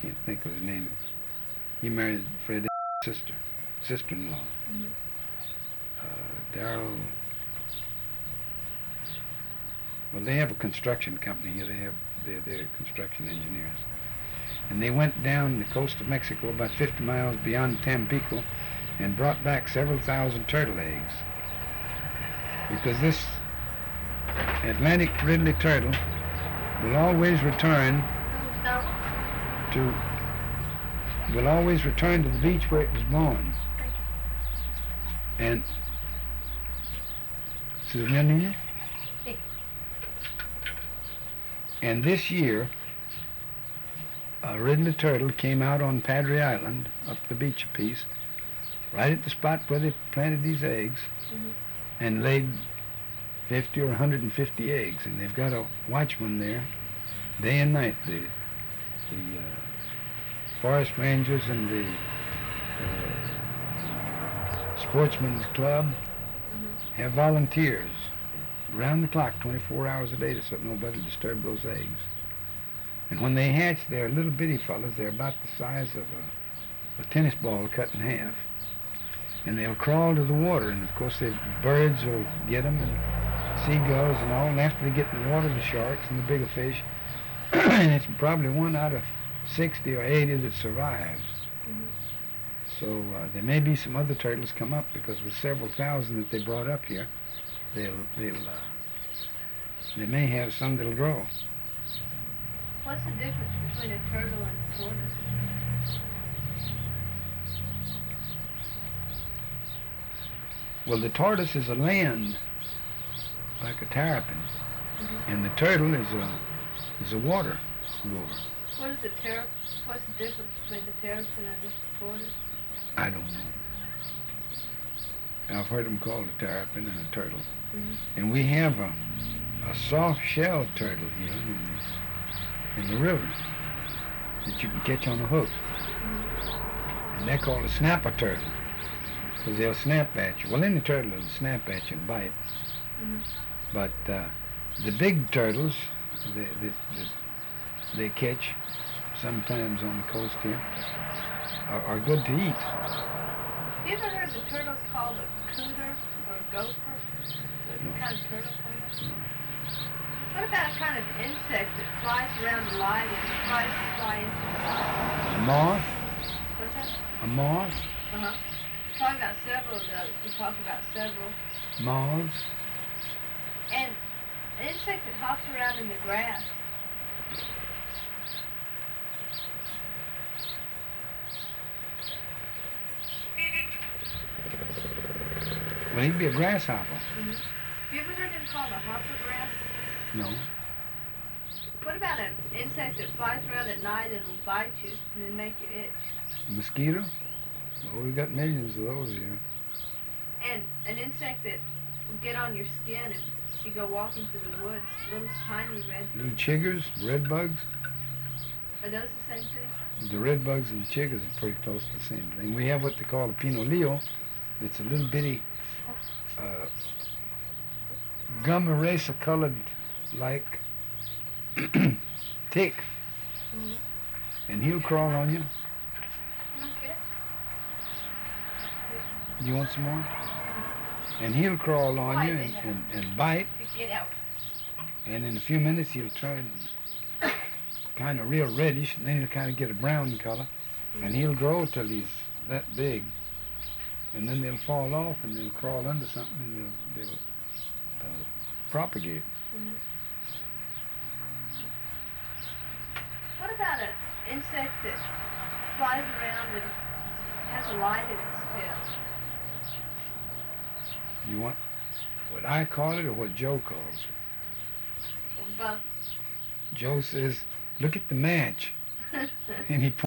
can't think of his name. He married Fred's sister-in-law. Mm-hmm. Darrell. Well, they have a construction company here. They're construction engineers. And they went down the coast of Mexico about 50 miles beyond Tampico and brought back several thousand turtle eggs. Because this Atlantic Ridley turtle will always return to the beach where it was born. And and this year, a Ridley turtle came out on Padre Island, up the beach a piece, right at the spot where they planted these eggs, Mm-hmm. and laid 50 or 150 eggs. And they've got a watchman there, day and night. The forest rangers and the sportsman's club Mm-hmm. have volunteers around the clock, 24 hours a day, so that nobody disturb those eggs. And when they hatch, they're little bitty fellas. They're about the size of a tennis ball cut in half. And they'll crawl to the water, and of course the birds will get them, and seagulls and all. And after they get in the water, the sharks and the bigger fish, and it's probably 1 out of 60 or 80 that survives. Mm-hmm. So there may be some other turtles come up, because with several thousand that they brought up here, they may have some that'll grow. What's the difference between a turtle and a tortoise? Well, the tortoise is a land, like a terrapin, Mm-hmm. and the turtle is a water goer. What's the difference between the terrapin and the tortoise? I don't know. I've heard them called a terrapin and a turtle. Mm-hmm. And we have a soft-shelled turtle here in the river that you can catch on a hook. Mm-hmm. And they're called a snapper turtle, because they'll snap at you. Well, any turtle will snap at you and bite. Mm-hmm. But the big turtles they catch sometimes on the coast here are good to eat. Have you ever heard the turtle's called a cooter or a gopher? What No. kind of turtle called that? No. What about a kind of insect that flies around the light and tries to fly into the light? A moth, What's that? a moth, Uh-huh. Talking about several of those. We talk about several. moths. And an insect that hops around in the grass. Well, he'd be a grasshopper. Mm-hmm. Have you ever heard them called a hopper grass? No. What about an insect that flies around at night and will bite you and then make you itch? A mosquito? Well, we've got millions of those here. And an insect that will get on your skin if you go walking through the woods. Little tiny red. Little chiggers, red bugs. Are those the same thing? The red bugs and the chiggers are pretty close to the same thing. We have what they call a pinolillo. It's a little bitty gum eraser colored like tick. Mm-hmm. And he'll crawl on you. Okay. You want some more? And he'll crawl on you and bite. Get out. And in a few minutes he'll turn kind of real reddish, and then he'll kind of get a brown color. And he'll grow till he's that big. And then they'll fall off and they'll crawl under something and they'll propagate. Mm-hmm. What about an insect that flies around and has a light in its tail? You want what I call it or what Joe calls it? Well, Joe says, look at the match. And he